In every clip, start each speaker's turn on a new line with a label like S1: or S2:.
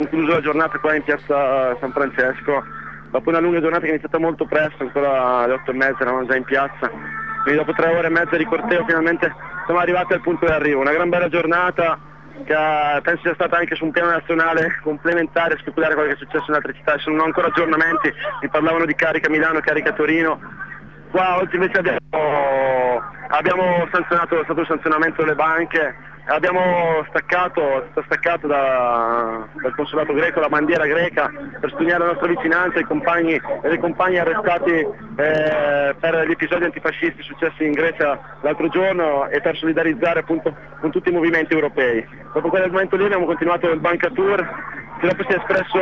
S1: Concluso la giornata qua in piazza San Francesco, dopo una lunga giornata che è iniziata molto presto, ancora alle 8:30 eravamo già in piazza, quindi dopo 3 ore e mezza di corteo finalmente siamo arrivati al punto di arrivo. Una gran bella giornata che penso sia stata anche su un piano nazionale complementare a speculare quello che è successo in altre città. Ci sono ancora aggiornamenti, mi parlavano di carica Milano, carica Torino. Qua oggi invece abbiamo sanzionato, è stato il sanzionamento delle banche. Abbiamo staccato dal consolato greco la bandiera greca per studiare la nostra vicinanza ai compagni e dei compagni arrestati per gli episodi antifascisti successi in Grecia l'altro giorno e per solidarizzare appunto con tutti i movimenti europei. Dopo quel momento lì abbiamo continuato il Banca Tour, che dopo si è espresso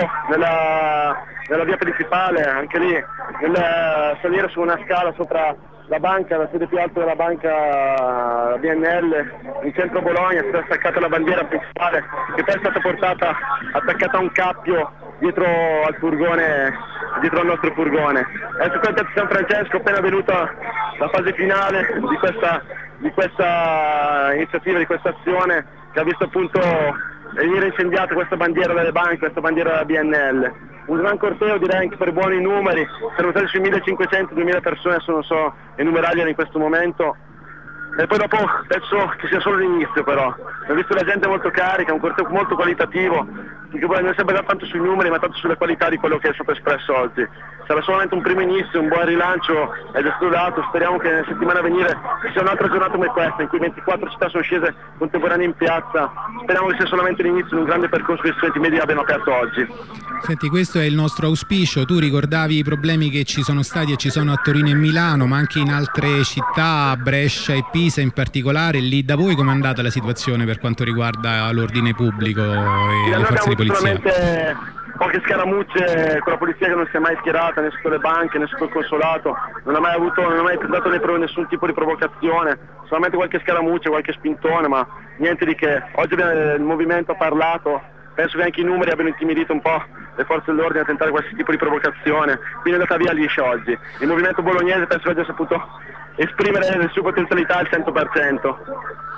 S1: nella via principale, anche lì nel salire su una scala sopra la banca, la sede più alta della banca BNL in centro Bologna. Si è staccata la bandiera principale che poi è stata portata attaccata a un cappio dietro al furgone, dietro al nostro furgone. È su quel San Francesco appena venuta la fase finale di questa iniziativa, di questa azione che ha visto appunto venire incendiata questa bandiera delle banche, questa bandiera della BNL. Un gran corteo, direi anche per buoni numeri, siamo stati sui 1500-2000 persone, adesso non so enumerargliele in questo momento. E poi dopo penso che sia solo l'inizio, però ho visto la gente molto carica, un corteo molto qualitativo, perché poi non si è basato tanto sui numeri ma tanto sulle qualità di quello che è stato espresso oggi. Sarà solamente un primo inizio, un buon rilancio è già stato dato. Speriamo che nella settimana a venire ci sia un'altra giornata come questa in cui 24 città sono scese contemporanee in piazza. Speriamo che sia solamente l'inizio di un grande percorso che gli studenti media abbiano aperto oggi.
S2: Senti, questo è il nostro auspicio. Tu ricordavi i problemi che ci sono stati e ci sono a Torino e Milano, ma anche in altre città, Brescia e Pisa in particolare. Lì da voi com'è andata la situazione per quanto riguarda l'ordine pubblico e le forze di polizia?
S1: Poche scaramucce con la polizia che non si è mai schierata né sotto le banche né sotto il consolato, non ha mai dato nessun tipo di provocazione, solamente qualche scaramuccia, qualche spintone, ma niente di che. Oggi il movimento ha parlato, penso che anche i numeri abbiano intimidito un po' le forze dell'ordine a tentare qualsiasi tipo di provocazione, quindi è andata via liscia oggi. Il movimento bolognese penso che abbia saputo esprimere le sue potenzialità al 100%.